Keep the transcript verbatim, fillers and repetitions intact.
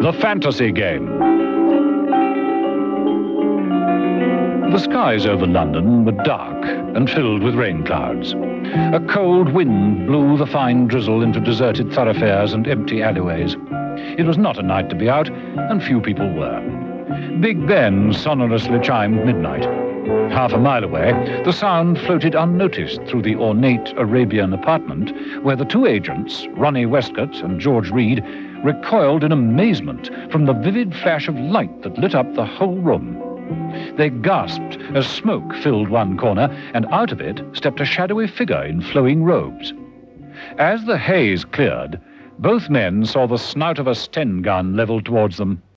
The Fantasy Game. The skies over London were dark and filled with rain clouds. A cold wind blew the fine drizzle into deserted thoroughfares and empty alleyways. It was not a night to be out, and few people were. Big Ben sonorously chimed midnight. Half a mile away, the sound floated unnoticed through the ornate Arabian apartment where the two agents, Ronnie Westcott and George Reed, recoiled in amazement from the vivid flash of light that lit up the whole room. They gasped as smoke filled one corner, and out of it stepped a shadowy figure in flowing robes. As the haze cleared, both men saw the snout of a Sten gun leveled towards them.